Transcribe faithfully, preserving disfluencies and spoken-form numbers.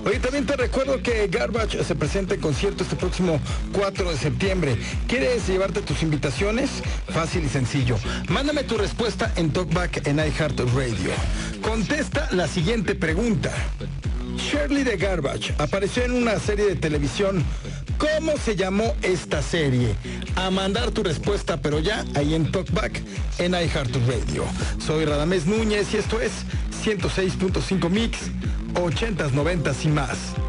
Oye, también te recuerdo que Garbage se presenta en concierto este próximo cuatro de septiembre. ¿Quieres llevarte tus invitaciones? Fácil y sencillo. Mándame tu respuesta en Talkback en iHeartRadio. Contesta la siguiente pregunta. Shirley de Garbage apareció en una serie de televisión. ¿Cómo se llamó esta serie? A mandar tu respuesta, pero ya, ahí en Talkback, en iHeartRadio. Soy Radamés Núñez y esto es ciento seis punto cinco Mix, ochentas, noventas y más.